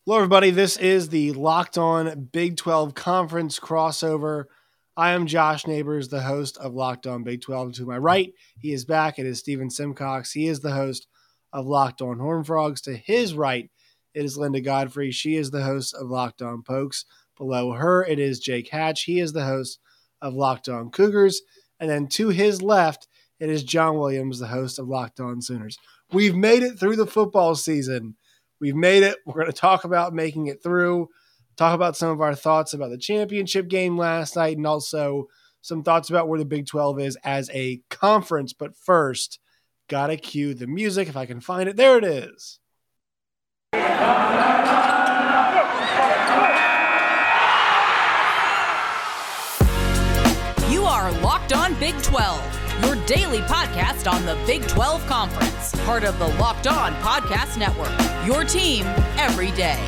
Hello, everybody. This is the Locked On Big 12 Conference crossover. I am Josh Neighbors, the host of Locked On Big 12. To my right, he is back. It is Steven Simcox. He is the host of Locked On Horned Frogs. To his right, it is Linda Godfrey. She is the host of Locked On Pokes. Below her, it is Jake Hatch. He is the host of Locked On Cougars. And then to his left, it is John Williams, the host of Locked On Sooners. We've made it through the football season. We've made it. We're going to talk about making it through, talk about some of our thoughts about the championship game last night, and also some thoughts about where the Big 12 is as a conference. But first, got to cue the music if I can find it. There it is. You are Locked On Big 12, your daily podcast on the Big 12 Conference, part of the Locked On Podcast Network, your team every day.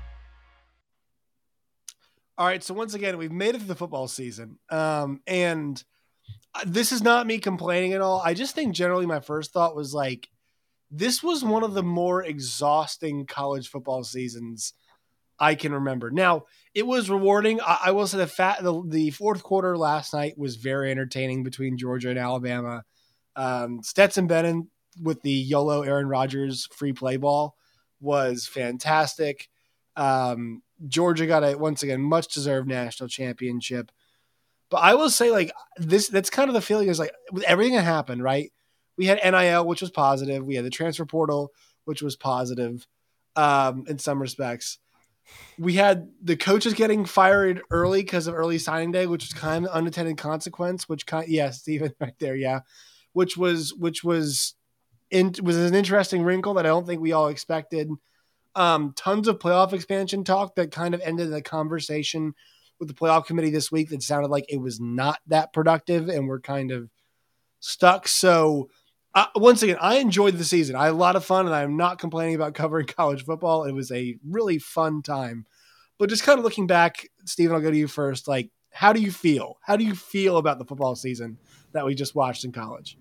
All right, so once again, we've made it through the football season, and this is not me complaining at all. I just think generally my first thought was like, this was one of the more exhausting college football seasons I can remember. Now, it was rewarding. I will say the fourth quarter last night was very entertaining between Georgia and Alabama. Stetson Bennett with the YOLO Aaron Rodgers free play ball was fantastic. Georgia got a, once again, much deserved national championship. But I will say, like, that's kind of the feeling is like with everything that happened, right? We had NIL, which was positive. We had the transfer portal, which was positive in some respects. We had the coaches getting fired early because of early signing day, which was kind of unintended consequence, Stephen right there. Yeah. Which was an interesting wrinkle that I don't think we all expected. Tons of playoff expansion talk that kind of ended the conversation with the playoff committee this week that sounded like it was not that productive and we're kind of stuck. So once again, I enjoyed the season. I had a lot of fun and I'm not complaining about covering college football. It was a really fun time, but just kind of looking back, Steven, I'll go to you first. Like, how do you feel? How do you feel about the football season that we just watched in college?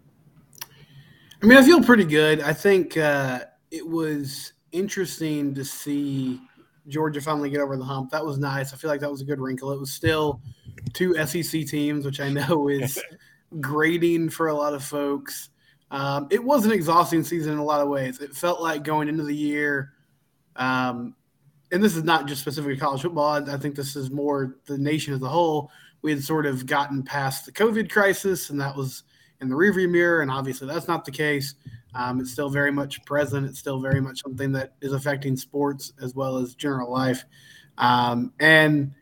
I mean, I feel pretty good. I think it was interesting to see Georgia finally get over the hump. That was nice. I feel like that was a good wrinkle. It was still two SEC teams, which I know is grating for a lot of folks. It was an exhausting season in a lot of ways. It felt like going into the year, and this is not just specific to college football. I think this is more the nation as a whole. We had sort of gotten past the COVID crisis, and that was in the rearview mirror, and obviously that's not the case. It's still very much present. It's still very much something that is affecting sports as well as general life. And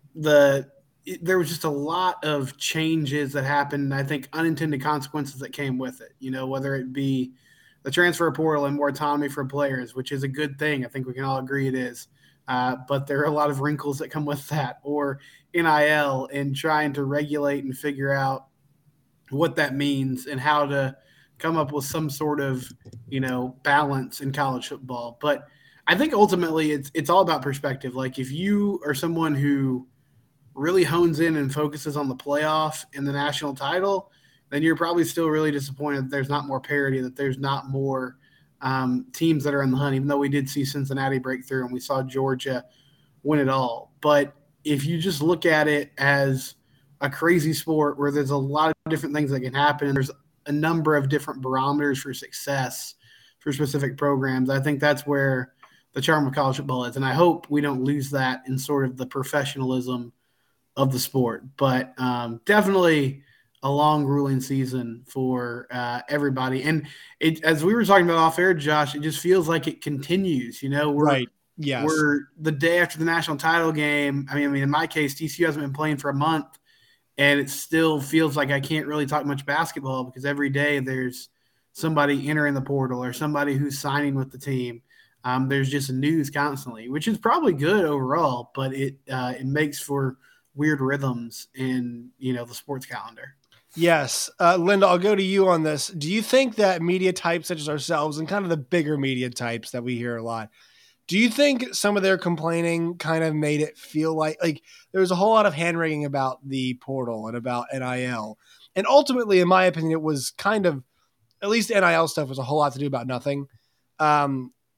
there was just a lot of changes that happened, I think unintended consequences that came with it, whether it be the transfer portal and more autonomy for players, which is a good thing. I think we can all agree it is. But there are a lot of wrinkles that come with that, or NIL and trying to regulate and figure out what that means and how to come up with some sort of, balance in college football. But I think ultimately it's all about perspective. Like if you are someone who really hones in and focuses on the playoff and the national title, then you're probably still really disappointed that there's not more parity, that there's not more teams that are in the hunt, even though we did see Cincinnati break through and we saw Georgia win it all. But if you just look at it as a crazy sport where there's a lot of different things that can happen and there's a number of different barometers for success for specific programs, I think that's where the charm of college football is. And I hope we don't lose that in sort of the professionalism of the sport. But definitely a long, grueling season for everybody. And as we were talking about off air, Josh, it just feels like it continues. Right. Yes. We're the day after the national title game. I mean, in my case, TCU hasn't been playing for a month, and it still feels like I can't really talk much basketball because every day there's somebody entering the portal or somebody who's signing with the team. There's just news constantly, which is probably good overall, but it makes for weird rhythms in, the sports calendar. Yes. Linda, I'll go to you on this. Do you think that media types such as ourselves and kind of the bigger media types that we hear a lot, do you think some of their complaining kind of made it feel like there was a whole lot of hand-wringing about the portal and about NIL? And ultimately, in my opinion, it was kind of, at least NIL stuff was a whole lot to do about nothing.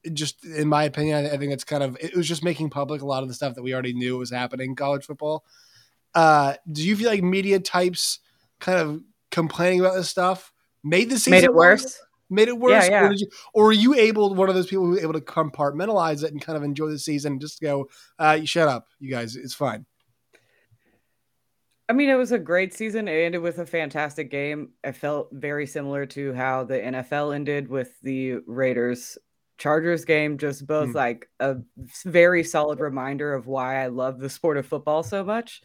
just in my opinion, I think it's it was just making public a lot of the stuff that we already knew was happening in college football. Do you feel like media types kind of complaining about this stuff made the season Made it worse? Made it worse? Yeah. Or were you one of those people who were able to compartmentalize it and kind of enjoy the season and just go, you shut up, you guys, it's fine? I mean, it was a great season. It ended with a fantastic game. I felt very similar to how the NFL ended with the Raiders Chargers game, just both like a very solid reminder of why I love the sport of football so much.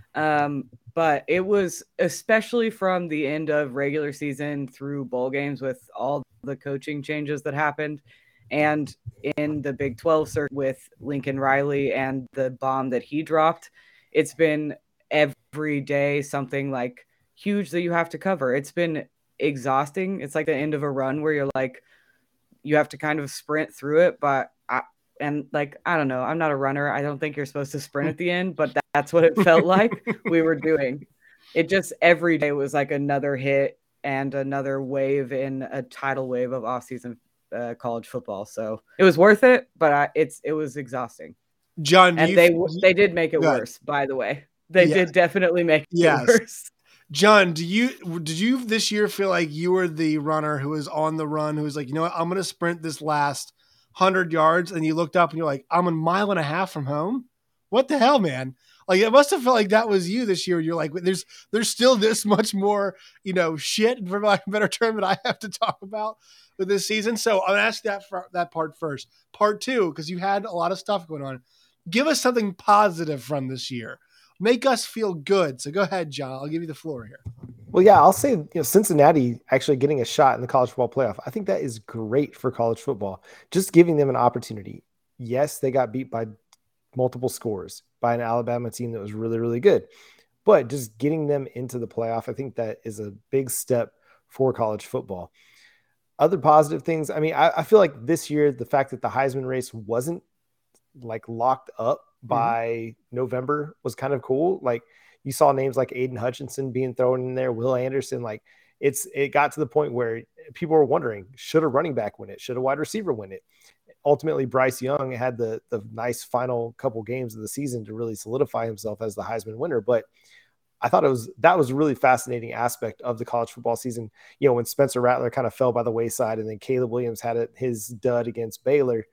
But it was especially from the end of regular season through bowl games with all the coaching changes that happened, and in the Big 12 circuit with Lincoln Riley and the bomb that he dropped. It's been every day something like huge that you have to cover. It's been exhausting. It's like the end of a run where you're like, you have to kind of sprint through it. But I don't know, I'm not a runner. I don't think you're supposed to sprint at the end, but that's what it felt like we were doing. It just every day was like another hit and another wave in a tidal wave of off-season college football. So it was worth it, but it was exhausting. John, and they did make it worse, by the way. They did definitely make it worse. John, did you this year feel like you were the runner who was on the run, who was like, you know what, I'm going to sprint this last 100 yards, and you looked up and you're like, I'm a mile and a half from home? What the hell, man? Like, it must have felt like that was you this year. You're like, there's still this much more, shit, for lack of a better term, that I have to talk about with this season. So I'm going to ask that part first. Part two, because you had a lot of stuff going on. Give us something positive from this year. Make us feel good. So go ahead, John. I'll give you the floor here. Well, yeah, I'll say Cincinnati actually getting a shot in the college football playoff. I think that is great for college football. Just giving them an opportunity. Yes, they got beat by multiple scores by an Alabama team that was really, really good. But just getting them into the playoff, I think that is a big step for college football. Other positive things, I mean, I feel like this year, the fact that the Heisman race wasn't like locked up by November was kind of cool. Like, you saw names like Aiden Hutchinson being thrown in there, Will Anderson. Like, it got to the point where people were wondering, should a running back win it? Should a wide receiver win it? Ultimately, Bryce Young had the nice final couple games of the season to really solidify himself as the Heisman winner. But I thought that was a really fascinating aspect of the college football season. When Spencer Rattler kind of fell by the wayside, and then Caleb Williams had his dud against Baylor,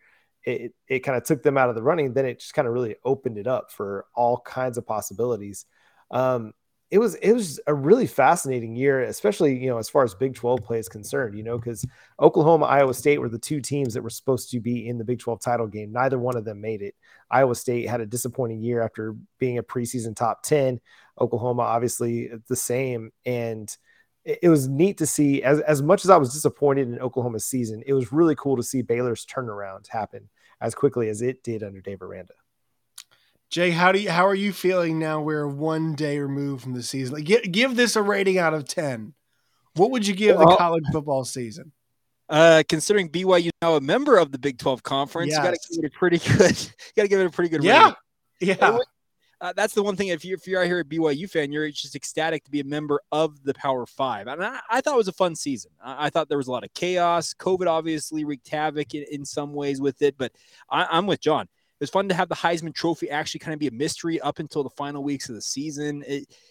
it kind of took them out of the running. Then it just kind of really opened it up for all kinds of possibilities. It was a really fascinating year, especially, as far as Big 12 play is concerned, because Oklahoma, Iowa State were the two teams that were supposed to be in the Big 12 title game. Neither one of them made it. Iowa State had a disappointing year after being a preseason top 10. Oklahoma, obviously the same. And it was neat to see, as much as I was disappointed in Oklahoma's season, it was really cool to see Baylor's turnaround happen as quickly as it did under Dave Aranda. Jay, how are you feeling now? We're one day removed from the season. Like, give this a rating out of 10. What would you give the college football season? Considering BYU is now a member of the Big 12 Conference, you got to give it a pretty good. You got to give it a pretty good rating. Yeah. That's the one thing. If you're out here a BYU fan, you're just ecstatic to be a member of the Power Five. And I thought it was a fun season. I thought there was a lot of chaos. COVID obviously wreaked havoc in some ways with it, but I'm with John. It was fun to have the Heisman Trophy actually kind of be a mystery up until the final weeks of the season.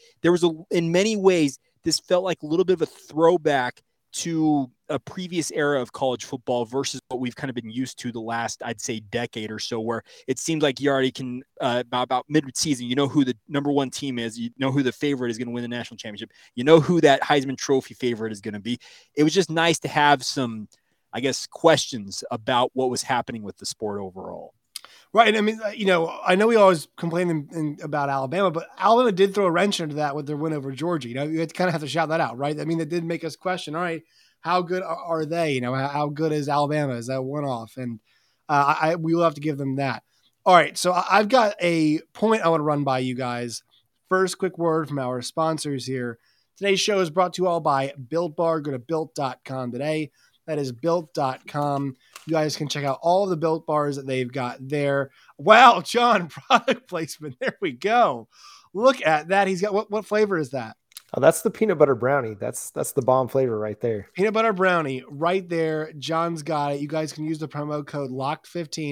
In many ways, this felt like a little bit of a throwback to a previous era of college football versus what we've kind of been used to the last, I'd say, decade or so, where it seems like you already can, about mid-season, you know who the number one team is, you know who the favorite is going to win the national championship, you know who that Heisman Trophy favorite is going to be. It was just nice to have some, I guess, questions about what was happening with the sport overall. Right. I mean, I know we always complain about Alabama, but Alabama did throw a wrench into that with their win over Georgia. You kind of have to shout that out, right? I mean, that did make us question, all right, how good are they? How good is Alabama? Is that one-off? And we will have to give them that. All right, so I've got a point I want to run by you guys. First, quick word from our sponsors here. Today's show is brought to you all by Built Bar. Go to Built.com today. That is Built.com. You guys can check out all of the Built Bars that they've got there. Wow, John, product placement. There we go. Look at that. He's got, what flavor is that? Oh, that's the peanut butter brownie. That's the bomb flavor right there. Peanut butter brownie right there. John's got it. You guys can use the promo code LOCKED15,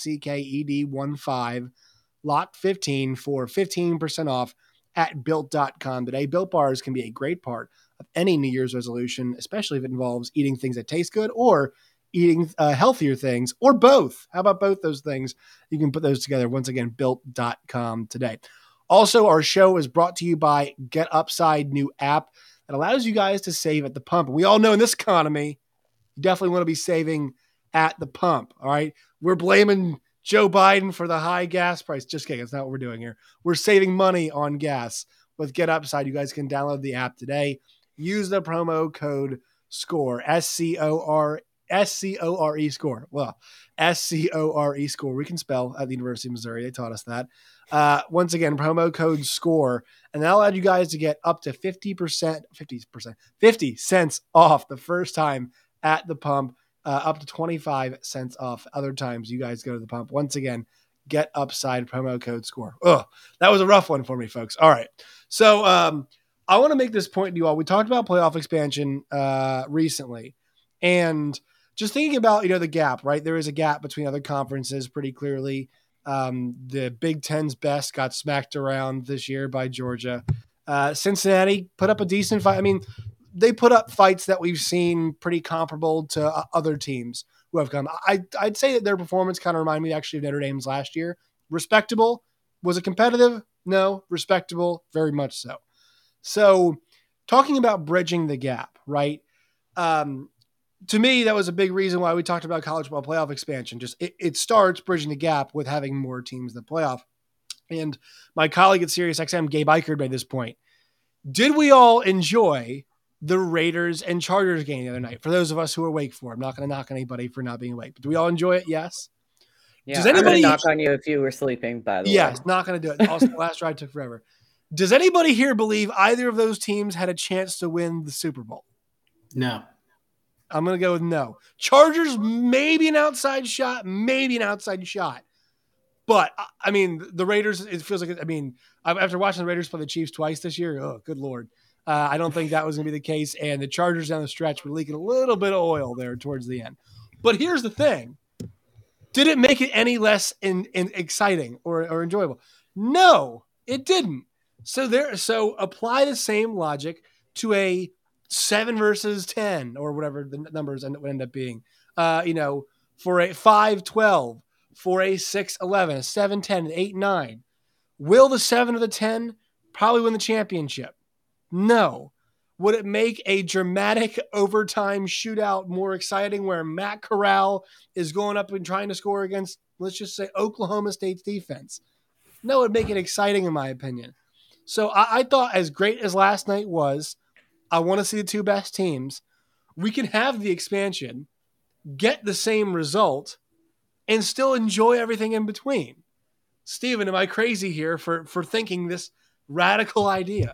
LOCKED15, LOCKED15 for 15% off at built.com today. Built bars can be a great part of any New Year's resolution, especially if it involves eating things that taste good or eating healthier things, or both. How about both those things? You can put those together. Once again, built.com today. Also, our show is brought to you by Get Upside, new app that allows you guys to save at the pump. We all know in this economy, you definitely want to be saving at the pump. All right. We're blaming Joe Biden for the high gas price. Just kidding. That's not what we're doing here. We're saving money on gas with Get Upside. You guys can download the app today. Use the promo code SCORE, SCORE SCORE. Well, SCORE score. We can spell at the University of Missouri. They taught us that. Once again, promo code SCORE, and that allowed you guys to get up to 50 cents off the first time at the pump, up to 25 cents off other times you guys go to the pump. Once again, Get Upside, promo code SCORE. Oh, that was a rough one for me, folks. All right. So I want to make this point to you all. We talked about playoff expansion recently, and just thinking about, the gap, right? There is a gap between other conferences pretty clearly. The Big Ten's best got smacked around this year by Georgia. Cincinnati put up a decent fight. I mean, they put up fights that we've seen pretty comparable to other teams who have come. I'd say that their performance kind of reminded me actually of Notre Dame's last year. Respectable. Was it competitive? No. Respectable. Very much so. So talking about bridging the gap, right? To me, that was a big reason why we talked about college football playoff expansion. Just it starts bridging the gap with having more teams in the playoff. And my colleague at SiriusXM, Gabe Eichert, made this point. Did we all enjoy the Raiders and Chargers game the other night? For those of us who are awake for it, I'm not going to knock anybody for not being awake. But do we all enjoy it? Yes. Yeah, I'm going to knock on you if you were sleeping, by the way. Yes, not going to do it. Also, the last ride took forever. Does anybody here believe either of those teams had a chance to win the Super Bowl? No. I'm going to go with no. Chargers, maybe an outside shot. But, I mean, the Raiders, it feels like, after watching the Raiders play the Chiefs twice this year, oh, good Lord. I don't think that was going to be the case. And the Chargers down the stretch were leaking a little bit of oil there towards the end. But here's the thing. Did it make it any less exciting or enjoyable? No, it didn't. So apply the same logic to a 7 versus 10 or whatever the numbers would end up being, for a 5-12, for a 6-11, a 7-10, an 8-9. Will the 7 or the 10 probably win the championship? No. Would it make a dramatic overtime shootout more exciting where Matt Corral is going up and trying to score against, let's just say, Oklahoma State's defense? No, it would make it exciting in my opinion. So I thought, as great as last night was, I want to see the two best teams. We can have the expansion, get the same result, and still enjoy everything in between. Steven, am I crazy here for thinking this radical idea?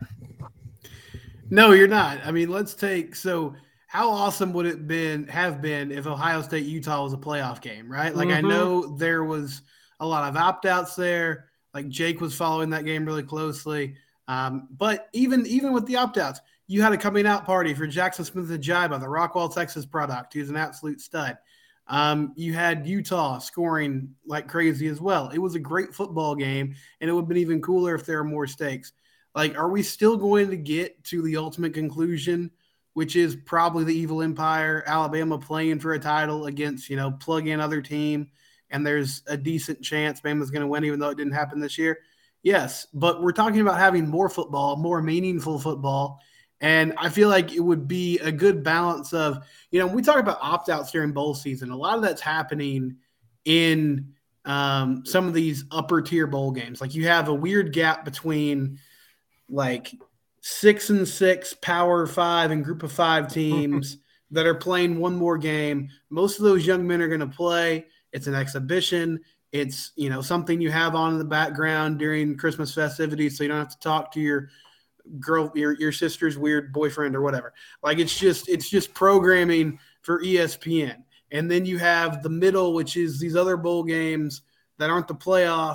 No, you're not. I mean, how awesome would it have been if Ohio State Utah was a playoff game, right? Like, I know there was a lot of opt-outs there. Like, Jake was following that game really closely. But even with the opt-outs, you had a coming out party for Jackson Smith-Njigba, the Rockwall, Texas product. He's an absolute stud. You had Utah scoring like crazy as well. It was a great football game, and it would have been even cooler if there were more stakes. Like, are we still going to get to the ultimate conclusion, which is probably the evil empire, Alabama playing for a title against, plug-in other team, and there's a decent chance Bama's going to win even though it didn't happen this year? Yes, but we're talking about having more football, more meaningful football. And I feel like it would be a good balance of, when we talk about opt-outs during bowl season, a lot of that's happening in some of these upper-tier bowl games. Like, you have a weird gap between, 6-6 Power 5 and Group of 5 teams that are playing one more game. Most of those young men are going to play. It's an exhibition. It's, something you have on in the background during Christmas festivities, so you don't have to talk to your girl, your sister's weird boyfriend or whatever. Like, it's just programming for ESPN. And then you have the middle, which is these other bowl games that aren't the playoff,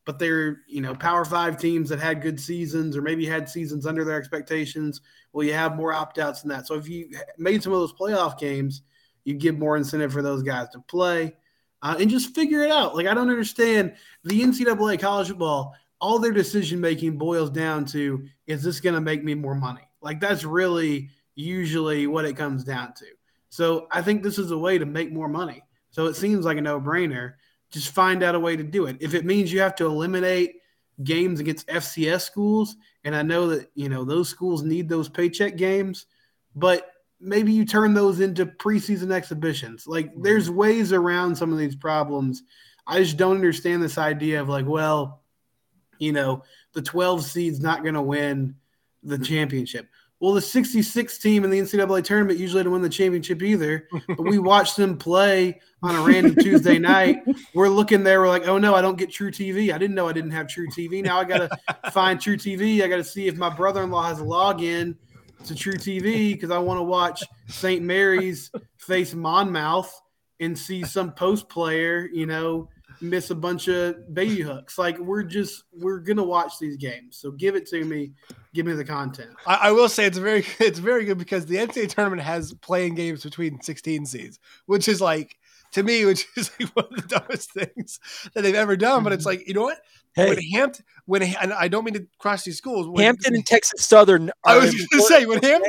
but they're, Power 5 teams that had good seasons or maybe had seasons under their expectations. Well, you have more opt-outs than that. So if you made some of those playoff games, you give more incentive for those guys to play and just figure it out. Like, I don't understand the NCAA college football. All their decision-making boils down to, is this going to make me more money? Like, that's really usually what it comes down to. So I think this is a way to make more money. So it seems like a no-brainer. Just find out a way to do it. If it means you have to eliminate games against FCS schools, and I know that, those schools need those paycheck games, but maybe you turn those into preseason exhibitions. Like, there's ways around some of these problems. I just don't understand this idea of like, well, the 12 seed's not going to win the championship. Well, the 66 team in the NCAA tournament usually didn't win the championship either, but we watched them play on a random Tuesday night. We're looking there. We're like, oh, no, I don't get True TV. I didn't know I didn't have True TV. Now I got to find True TV. I got to see if my brother-in-law has a login to True TV because I want to watch St. Mary's face Monmouth and see some post player, miss a bunch of baby hooks. Like, we're going to watch these games. So give it to me. Give me the content. I will say it's very good because the NCAA tournament has playing games between 16 seeds, which is like, to me, which is like one of the dumbest things that they've ever done. But it's like, you know what? Hey. And I don't mean to cross these schools. Hampton and Texas Southern. I was going to say,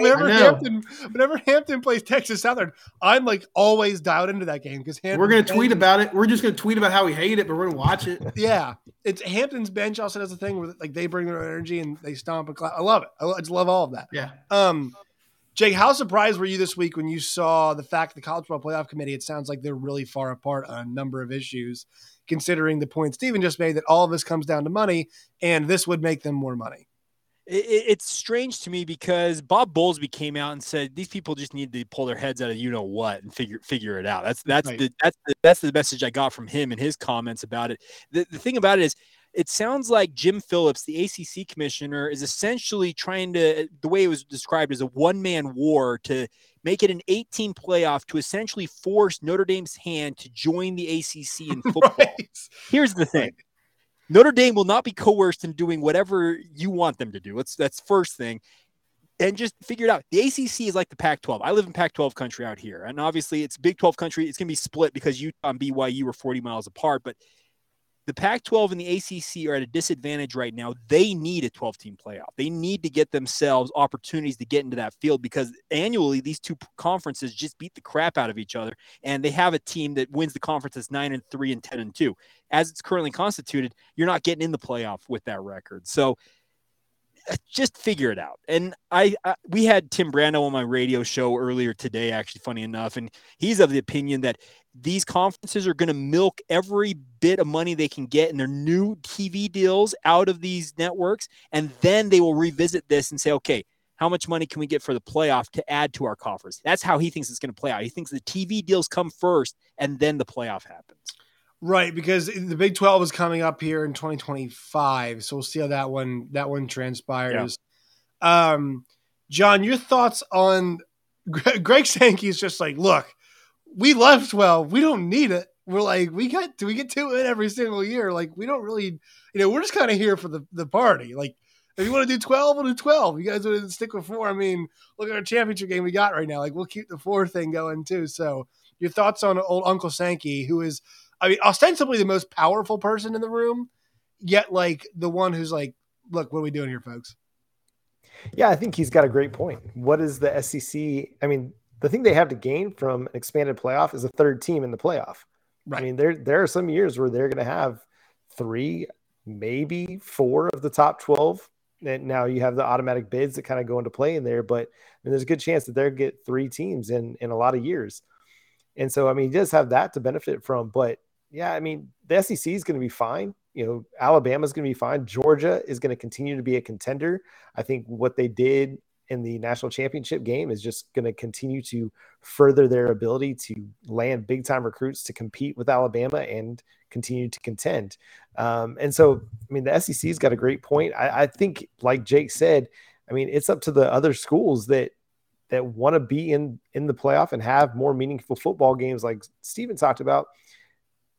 whenever Hampton plays Texas Southern, I'm like always dialed into that game because we're going to tweet about it. We're just going to tweet about how we hate it, but we're going to watch it. Yeah, it's Hampton's bench also does a thing where like they bring their energy and they stomp and clap. I love it. I just love all of that. Yeah. Jake, how surprised were you this week when you saw the fact the College Football Playoff Committee, it sounds like they're really far apart on a number of issues, considering the point Steven just made that all of this comes down to money, and this would make them more money? It's strange to me because Bob Bowlesby came out and said these people just need to pull their heads out of what and figure it out. That's right. That's the message I got from him and his comments about it. The thing about it is, it sounds like Jim Phillips, the ACC commissioner, is essentially trying to, the way it was described, as a one-man war to make it an 18 playoff to essentially force Notre Dame's hand to join the ACC in football. Right. Here's the thing. Notre Dame will not be coerced in doing whatever you want them to do. That's first thing. And just figure it out. The ACC is like the Pac-12. I live in Pac-12 country out here. And obviously it's Big 12 country. It's going to be split because Utah and BYU are 40 miles apart. But the Pac-12 and the ACC are at a disadvantage right now. They need a 12-team playoff. They need to get themselves opportunities to get into that field because annually these two conferences just beat the crap out of each other, and they have a team that wins the conference that's 9-3 and 10-2. As it's currently constituted, you're not getting in the playoff with that record. So just figure it out. And we had Tim Brando on my radio show earlier today, actually, funny enough, and he's of the opinion that these conferences are going to milk every bit of money they can get in their new TV deals out of these networks, and then they will revisit this and say, okay, how much money can we get for the playoff to add to our coffers? That's how he thinks it's going to play out. He thinks the TV deals come first, and then the playoff happens. Right, because the Big 12 is coming up here in 2025, so we'll see how that one transpires. Yeah. John, your thoughts on Greg Sankey's just like, look, we left 12. We don't need it. We're like, we get to it every single year. Like, we don't really, we're just kind of here for the party. Like, if you want to do 12, we'll do 12. You guys want to stick with 4. I mean, look at our championship game we got right now. Like, we'll keep the 4 thing going too. So your thoughts on old Uncle Sankey, who is, ostensibly the most powerful person in the room, yet like the one who's like, look, what are we doing here, folks? Yeah, I think he's got a great point. What is the SEC? I mean, the thing they have to gain from an expanded playoff is a third team in the playoff. Right. I mean, there are some years where they're going to have 3, maybe 4 of the top 12. And now you have the automatic bids that kind of go into play in there, but there's a good chance that they'll get 3 teams in a lot of years. And so, I mean, he does have that to benefit from, but yeah, I mean, the SEC is going to be fine. Alabama is going to be fine. Georgia is going to continue to be a contender. I think what they did in the national championship game is just going to continue to further their ability to land big time recruits to compete with Alabama and continue to contend. And so, I mean, the SEC's got a great point. I think, like Jake said, I mean, it's up to the other schools that want to be in the playoff and have more meaningful football games like Steven talked about.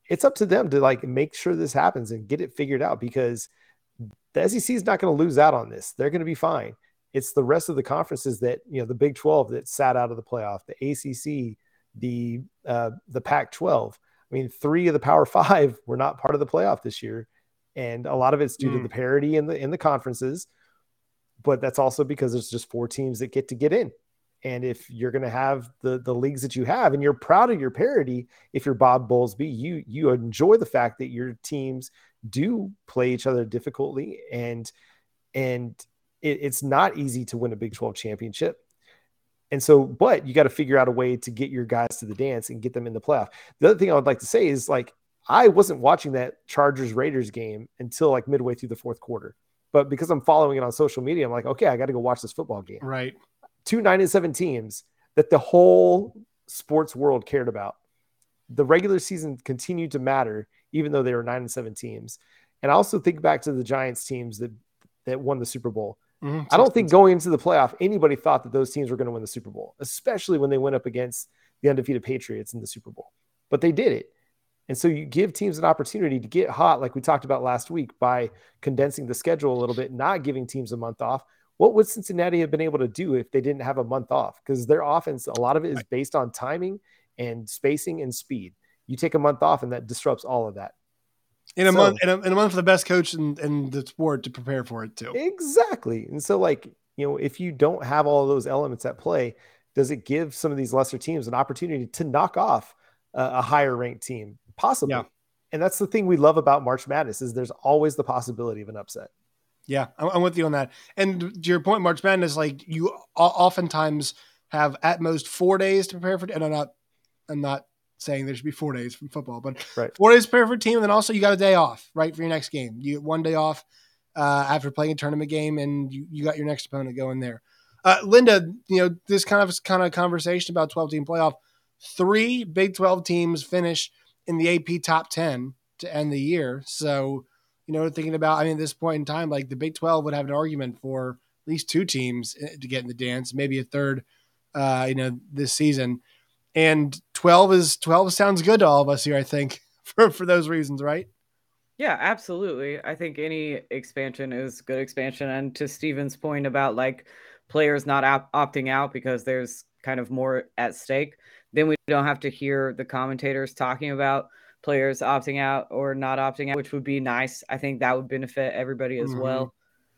it's up to them to like make sure this happens and get it figured out, because the SEC is not going to lose out on this. They're going to be fine. It's the rest of the conferences that, the Big 12 that sat out of the playoff, the ACC, the Pac-12. I mean, 3 of the Power 5 were not part of the playoff this year, and a lot of it's due to the parity in the conferences. But that's also because there's just 4 teams that get in. And if you're going to have the leagues that you have, and you're proud of your parity, if you're Bob Bowlesby, you enjoy the fact that your teams do play each other difficultly, and it's not easy to win a Big 12 championship. And so, but you got to figure out a way to get your guys to the dance and get them in the playoff. The other thing I would like to say is, like, I wasn't watching that Chargers-Raiders game until like midway through the fourth quarter. But because I'm following it on social media, I'm like, okay, I got to go watch this football game. Right. 2 9-7 teams that the whole sports world cared about. The regular season continued to matter, even though they were 9-7 teams. And I also think back to the Giants teams that won the Super Bowl. Mm-hmm. I don't think going into the playoff, anybody thought that those teams were going to win the Super Bowl, especially when they went up against the undefeated Patriots in the Super Bowl. But they did it. And so you give teams an opportunity to get hot, like we talked about last week, by condensing the schedule a little bit, not giving teams a month off. What would Cincinnati have been able to do if they didn't have a month off? Because their offense, a lot of it is based on timing and spacing and speed. You take a month off, and that disrupts all of that. In a month for the best coach in the sport to prepare for it too. Exactly. And so, like, if you don't have all of those elements at play, does it give some of these lesser teams an opportunity to knock off a higher ranked team? Possibly. Yeah. And that's the thing we love about March Madness, is there's always the possibility of an upset. Yeah, I'm with you on that. And to your point, March Madness, like, you oftentimes have at most 4 days to prepare for it. And I'm not saying there should be 4 days from football, but right. 4 days to prepare for a team. And then also you got a day off, right, for your next game. You get 1 day off after playing a tournament game, and you got your next opponent going there. Linda, this kind of conversation about 12-team playoff, 3 Big 12 teams finish in the AP top 10 to end the year. So, thinking about, at this point in time, like, the Big 12 would have an argument for at least 2 teams to get in the dance, maybe a third, this season. And 12 sounds good to all of us here, I think, for those reasons, right? Yeah, absolutely. I think any expansion is good expansion. And to Steven's point about, like, players not opting out because there's kind of more at stake, then we don't have to hear the commentators talking about players opting out or not opting out, which would be nice. I think that would benefit everybody as well.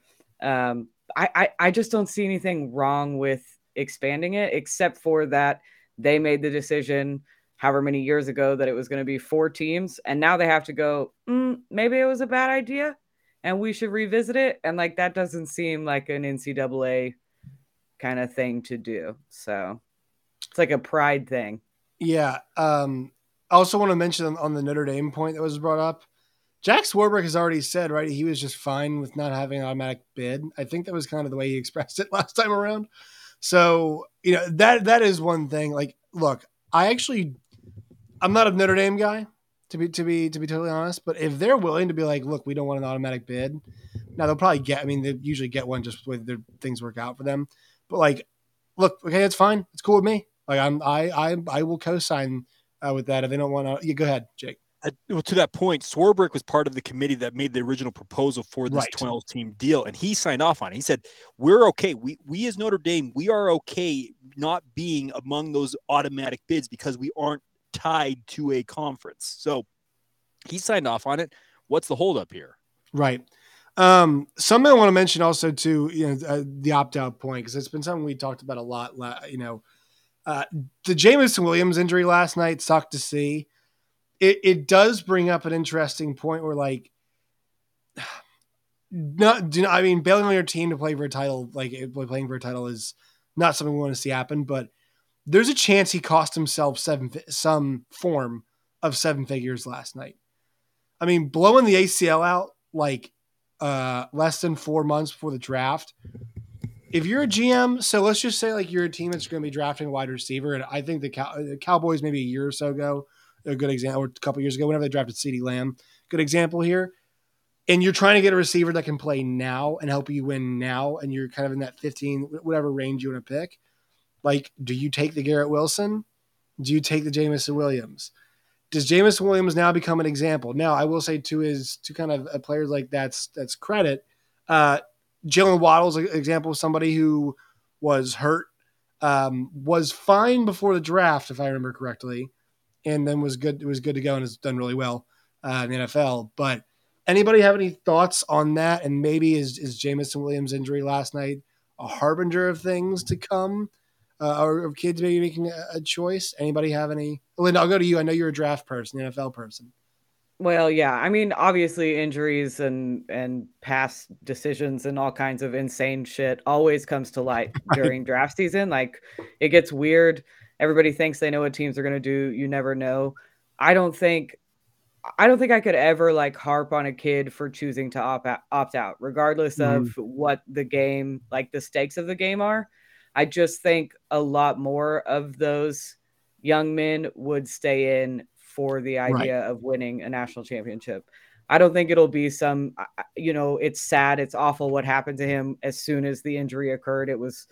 I just don't see anything wrong with expanding it, except for that they made the decision however many years ago that it was going to be 4 teams. And now they have to go, maybe it was a bad idea and we should revisit it. And, like, that doesn't seem like an NCAA kind of thing to do. So it's like a pride thing. Yeah. I also want to mention on the Notre Dame point that was brought up, Jack Swarbrick has already said, right, he was just fine with not having an automatic bid. I think that was kind of the way he expressed it last time around. So, that is one thing. Like, look, I'm not a Notre Dame guy, to be totally honest, but if they're willing to be like, look, we don't want an automatic bid, now they'll probably they usually get one just with their things work out for them. But, like, look, okay, that's fine. It's cool with me. Like, I will co-sign with that if they don't want to. Yeah, go ahead, Jake. Well, to that point, Swarbrick was part of the committee that made the original proposal for this 12-team deal, and he signed off on it. He said, we're okay. We as Notre Dame, we are okay not being among those automatic bids because we aren't tied to a conference. So he signed off on it. What's the holdup here? Right. Something I want to mention also, too, the opt-out point, because it's been something we talked about a lot. The Jamison Williams injury last night sucked to see. It does bring up an interesting point where, like, bailing on your team to play for a title, like, playing for a title is not something we want to see happen, but there's a chance he cost himself some form of 7 figures last night. Blowing the ACL out, like, less than 4 months before the draft. If you're a GM, so let's just say, like, you're a team that's going to be drafting a wide receiver, and I think the Cowboys maybe a year or so ago, a good example, or a couple years ago, whenever they drafted CeeDee Lamb, good example here. And you're trying to get a receiver that can play now and help you win now, and you're kind of in that 15, whatever range you want to pick. Like, do you take the Garrett Wilson? Do you take the Jamison Williams? Does Jameson Williams now become an example? Now, I will say to kind of players like that's credit. Jalen Waddle's an example of somebody who was hurt, was fine before the draft, if I remember correctly, and then was good. It was good to go and has done really well in the NFL. But anybody have any thoughts on that? And maybe is Jameson Williams' injury last night a harbinger of things to come? Or of kids maybe making a choice? Anybody have any? Linda, I'll go to you. I know you're a draft person, NFL person. Well, yeah. I mean, obviously injuries and past decisions and all kinds of insane shit always comes to light during draft season. Like, it gets weird. Everybody thinks they know what teams are going to do. You never know. I don't think I could ever like harp on a kid for choosing to opt out, regardless of what the game, like the stakes of the game are. I just think a lot more of those young men would stay in for the idea of winning a national championship. I don't think it'll be some, it's sad. It's awful what happened to him as soon as the injury occurred. It was,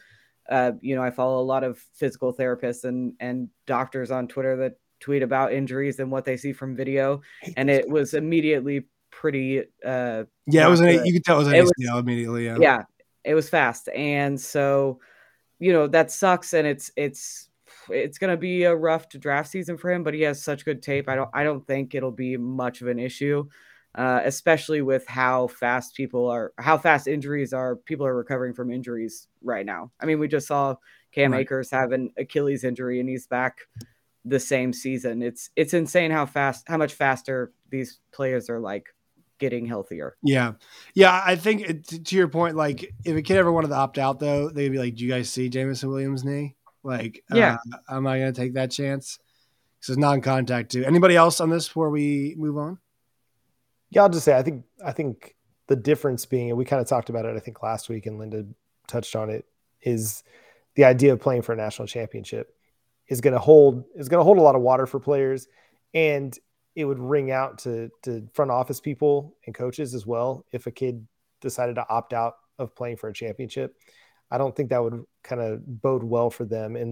I follow a lot of physical therapists and doctors on Twitter that tweet about injuries and what they see from video. And it was immediately pretty, it was you could tell it was an ACL immediately. Yeah, it was fast. And so, that sucks, and it's going to be a rough draft season for him. But he has such good tape. I don't think it'll be much of an issue, especially with how fast injuries are. People are recovering from injuries right now. I mean, we just saw Cam Akers have an Achilles injury, and he's back the same season. It's insane how much faster these players are like getting healthier. Yeah. I think to your point, like if a kid ever wanted to opt out though, they'd be like, do you guys see Jameson Williams' knee? Like, am I going to take that chance? Because it's non-contact too. Anybody else on this before we move on? Yeah, I'll just say, I think the difference being, and we kind of talked about it, I think last week, and Linda touched on it, is the idea of playing for a national championship is going to hold a lot of water for players, and it would ring out to front office people and coaches as well if a kid decided to opt out of playing for a championship. I don't think that would kind of bode well for them in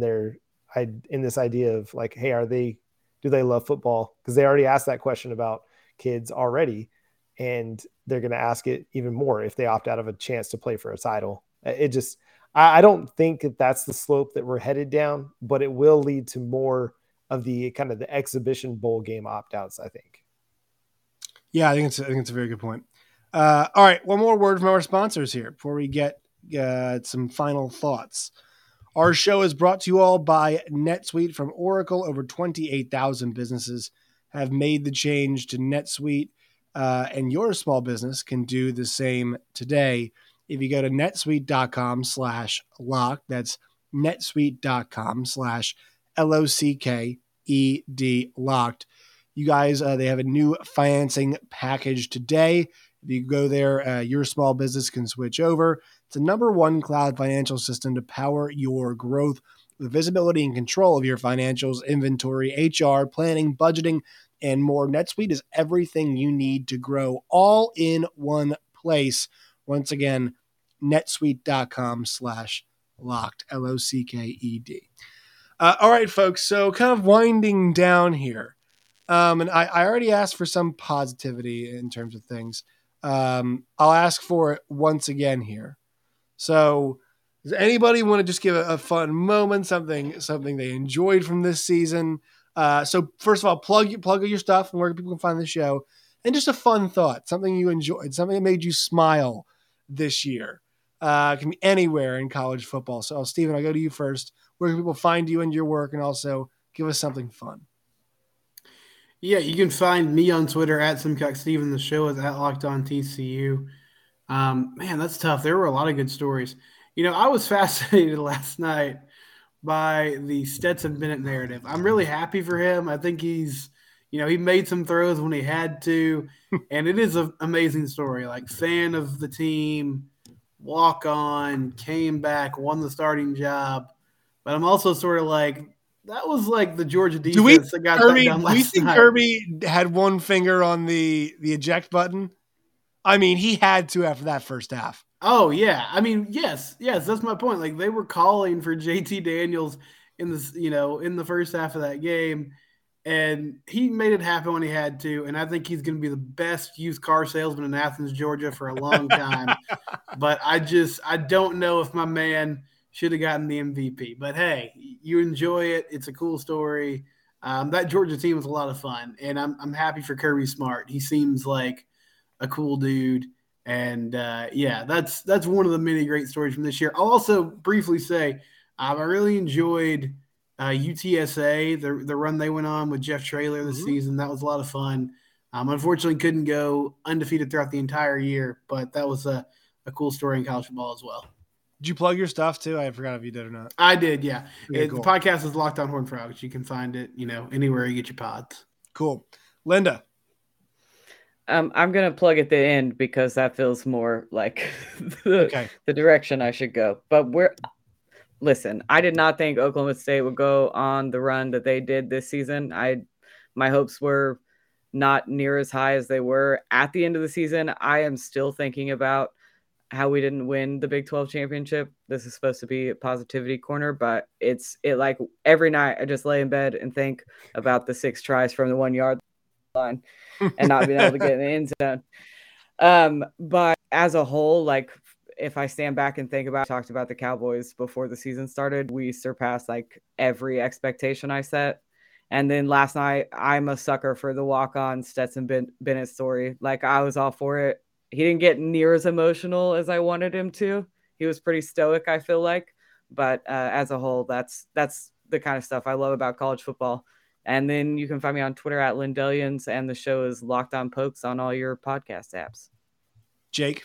this idea of like, hey, do they love football? Because they already asked that question about kids already, and they're going to ask it even more if they opt out of a chance to play for a title. I don't think that's the slope that we're headed down, but it will lead to more of the kind of the exhibition bowl game opt-outs, I think. Yeah, I think it's a very good point. All right, one more word from our sponsors here before we get some final thoughts. Our show is brought to you all by NetSuite from Oracle. Over 28,000 businesses have made the change to NetSuite, and your small business can do the same today. If you go to netsuite.com/locked, that's netsuite.com/LOCKED locked. You guys, they have a new financing package today. If you go there, your small business can switch over. It's the #1 cloud financial system to power your growth with visibility and control of your financials, inventory, HR, planning, budgeting, and more. NetSuite is everything you need to grow all in one place. Once again, netsuite.com/locked, LOCKED. All right, folks. So kind of winding down here. And I already asked for some positivity in terms of things. I'll ask for it once again here. So does anybody want to just give a fun moment, something they enjoyed from this season? So first of all, plug your stuff and where people can find the show, and just a fun thought, something you enjoyed, something that made you smile this year. It can be anywhere in college football. So Steven, I'll go to you first. Where can people find you and your work, and also give us something fun? Yeah, you can find me on Twitter at SimcockSteven. The show is at LockedOnTCU. Man, that's tough. There were a lot of good stories. I was fascinated last night by the Stetson Bennett narrative. I'm really happy for him. I think he's, he made some throws when he had to, and it is an amazing story. Like, fan of the team, walk on, came back, won the starting job. But I'm also sort of like, that was like the Georgia defense that got that done last night. Do you think Kirby had one finger on the eject button? I mean, he had to after that first half. Oh, yeah. I mean, yes, that's my point. Like, they were calling for JT Daniels in this, in the first half of that game. And he made it happen when he had to. And I think he's going to be the best used car salesman in Athens, Georgia for a long time. But I don't know if my man should have gotten the MVP. But, hey, you enjoy it. It's a cool story. That Georgia team was a lot of fun. And I'm happy for Kirby Smart. He seems like a cool dude. And, that's one of the many great stories from this year. I'll also briefly say I really enjoyed – UTSA, the run they went on with Jeff Traylor this season. That was a lot of fun. Unfortunately, couldn't go undefeated throughout the entire year, but that was a cool story in college football as well. Did you plug your stuff too? I forgot if you did or not. I did, yeah. Okay, cool. The podcast is Locked On Horned Frogs. You can find it, anywhere you get your pods. Cool. Linda. I'm going to plug at the end because that feels more like the direction I should go. But listen, I did not think Oklahoma State would go on the run that they did this season. My hopes were not near as high as they were at the end of the season. I am still thinking about how we didn't win the Big 12 championship. This is supposed to be a positivity corner, but it like every night I just lay in bed and think about the 6 tries from the 1 yard line and not being able to get in the end zone. But as a whole, like, if I stand back and think about, I talked about the Cowboys before the season started, we surpassed like every expectation I set. And then last night, I'm a sucker for the walk-on Stetson Bennett story. Like, I was all for it. He didn't get near as emotional as I wanted him to. He was pretty stoic, I feel like. But as a whole, that's the kind of stuff I love about college football. And then you can find me on Twitter at Lindellians, and the show is Locked On Pokes on all your podcast apps. Jake.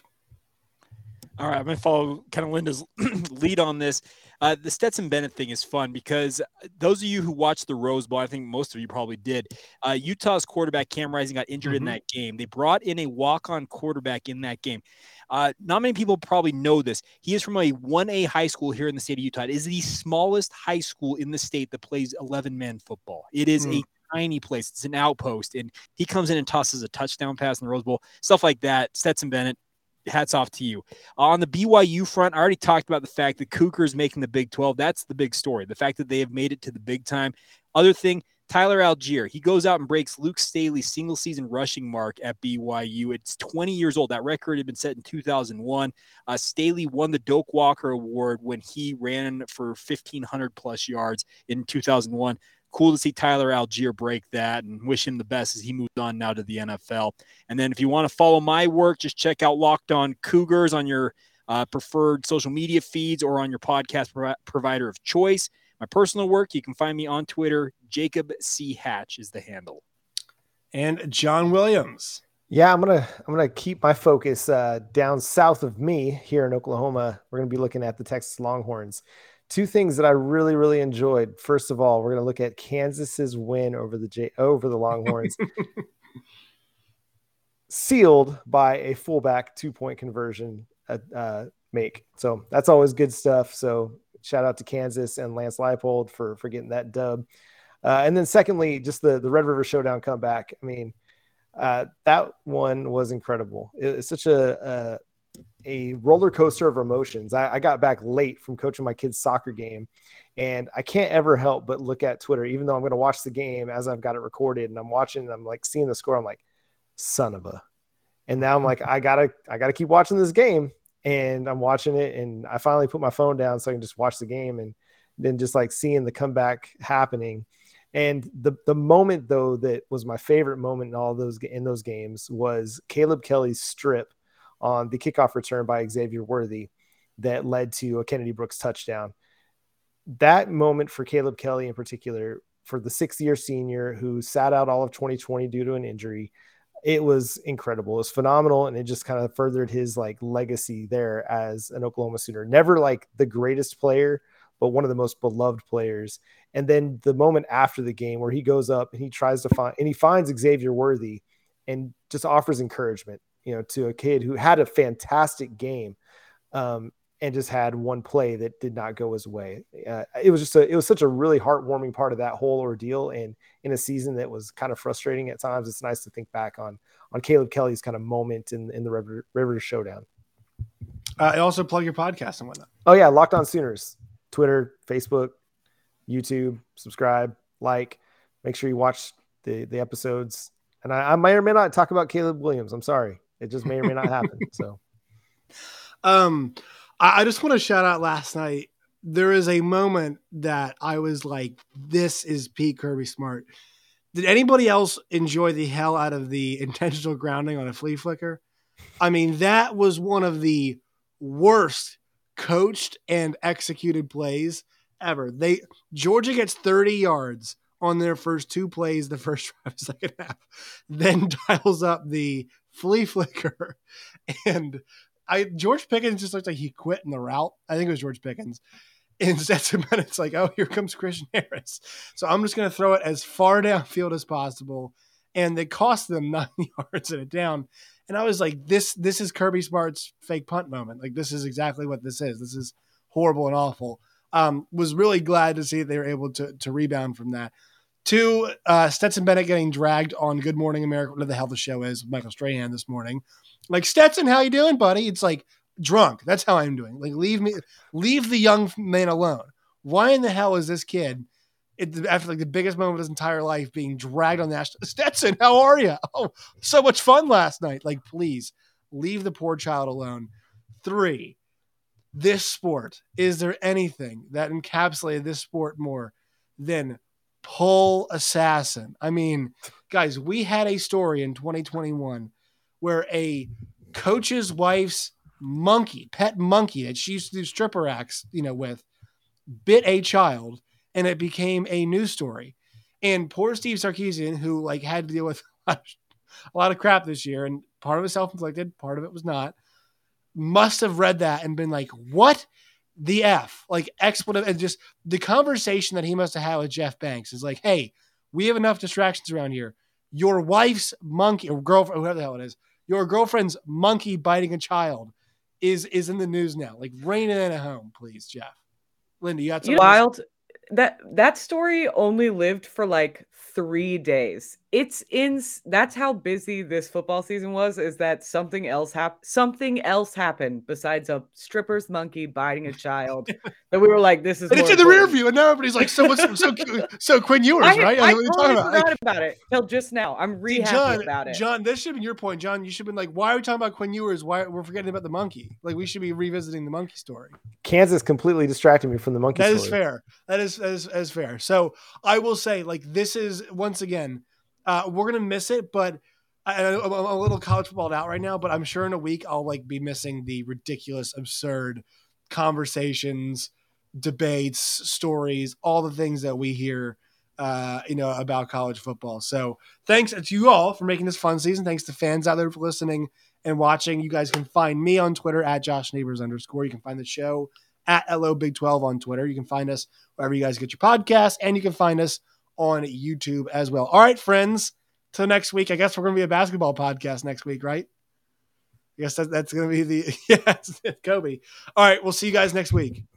All right, I'm going to follow kind of Linda's lead on this. The Stetson Bennett thing is fun because those of you who watched the Rose Bowl, I think most of you probably did, Utah's quarterback Cam Rising got injured in that game. They brought in a walk-on quarterback in that game. Not many people probably know this. He is from a 1A high school here in the state of Utah. It is the smallest high school in the state that plays 11-man football. It is a tiny place. It's an outpost, and he comes in and tosses a touchdown pass in the Rose Bowl, stuff like that. Stetson Bennett, hats off to you. On the BYU front, I already talked about the fact that Cougars making the Big 12. That's the big story, the fact that they have made it to the big time. Other thing, Tyler Algier, he goes out and breaks Luke Staley's single-season rushing mark at BYU. It's 20 years old. That record had been set in 2001. Staley won the Doak Walker Award when he ran for 1,500-plus yards in 2001. Cool to see Tyler Algier break that, and wish him the best as he moves on now to the NFL. And then if you want to follow my work, just check out Locked On Cougars on your preferred social media feeds or on your podcast provider of choice. My personal work, you can find me on Twitter. Jacob C. Hatch is the handle. And John Williams. Yeah, I'm gonna keep my focus down south of me here in Oklahoma. We're gonna be looking at the Texas Longhorns. 2 things that I really, really enjoyed. First of all, we're going to look at Kansas's win over the Longhorns, sealed by a fullback 2-point conversion make. So that's always good stuff. So shout out to Kansas and Lance Leipold for getting that dub. And then secondly, just the Red River Showdown comeback. I mean, that one was incredible. It's such a roller coaster of emotions. I got back late from coaching my kid's soccer game, and I can't ever help but look at Twitter, even though I'm going to watch the game as I've got it recorded, and I'm watching, and I'm like seeing the score. I'm like, son of a, and now I'm like, I gotta keep watching this game, and I'm watching it, and I finally put my phone down so I can just watch the game, and then just like seeing the comeback happening. And the moment though that was my favorite moment in those games was Caleb Kelly's strip on the kickoff return by Xavier Worthy that led to a Kennedy Brooks touchdown. That moment for Caleb Kelly in particular, for the 6th-year senior who sat out all of 2020 due to an injury, it was incredible. It was phenomenal, and it just kind of furthered his like legacy there as an Oklahoma Sooner. Never like the greatest player, but one of the most beloved players. And then the moment after the game where he goes up and he tries to find, and he finds Xavier Worthy and just offers encouragement, to a kid who had a fantastic game and just had one play that did not go his way. It was such a really heartwarming part of that whole ordeal. And in a season that was kind of frustrating at times, it's nice to think back on Caleb Kelly's kind of moment in the River Showdown. I also plug your podcast and whatnot. Oh yeah. Locked On Sooners, Twitter, Facebook, YouTube, subscribe, like, Make sure you watch the episodes. And I may or may not talk about Caleb Williams. I'm sorry. It just may or may not happen. So, I just want to shout out last night. There is a moment that I was like, this is Pete Kirby Smart. Did anybody else enjoy the hell out of the intentional grounding on a flea flicker? I mean, that was one of the worst coached and executed plays ever. Georgia gets 30 yards on their first 2 plays, the first drive, second half, then dials up the flea flicker. And George Pickens just looked like he quit in the route. I think it was George Pickens. And Stetson Bennett's like, oh, here comes Christian Harris. So I'm just going to throw it as far downfield as possible. And they cost them 9 yards and a down. And I was like, this is Kirby Smart's fake punt moment. Like, this is exactly what this is. This is horrible and awful. Was really glad to see they were able to rebound from that. 2, Stetson Bennett getting dragged on Good Morning America, whatever the hell the show is, with Michael Strahan this morning. Like, Stetson, how you doing, buddy? It's like, drunk. That's how I'm doing. Like, leave the young man alone. Why in the hell is this kid, after like the biggest moment of his entire life, being dragged on that? Stetson, how are you? Oh, so much fun last night. Like, please leave the poor child alone. 3, this sport. Is there anything that encapsulated this sport more than pull assassin? I mean, guys, we had a story in 2021 where a coach's wife's pet monkey that she used to do stripper acts, with, bit a child, and it became a news story. And poor Steve Sarkisian, who like had to deal with a lot of crap this year, and part of it self-inflicted, part of it was not, must have read that and been like, what the F? Like, expletive. And just the conversation that he must have had with Jeff Banks is like, hey, we have enough distractions around here. Your wife's monkey, or girlfriend, whoever the hell it is, your girlfriend's monkey biting a child is in the news now. Like, rein it in at home, please, Jeff. Linda, you got something? Wild. That story only lived for like 3 days. That's how busy this football season was, is that something else happened besides a stripper's monkey biting a child that we were like, this is, and it's in the rear view, and now everybody's like, so Quinn Ewers, right? I totally forgot about it till just now. I'm happy about it. John, this should have been your point. John, you should have been like, why are we talking about Quinn Ewers? Why we're forgetting about the monkey? Like, we should be revisiting the monkey story. Kansas completely distracted me from the monkey story. That is fair. That is fair. So I will say, like, this is, once again, we're going to miss it, but I'm a little college footballed out right now, but I'm sure in a week I'll like be missing the ridiculous, absurd conversations, debates, stories, all the things that we hear, about college football. So thanks to you all for making this fun season. Thanks to fans out there for listening and watching. You guys can find me on Twitter at @JoshNeighbors_. You can find the show at LO Big 12 on Twitter. You can find us wherever you guys get your podcasts, and you can find us on YouTube as well. All right, friends, till next week. I guess we're going to be a basketball podcast next week, right? I guess that's going to be Kobe. All right, we'll see you guys next week.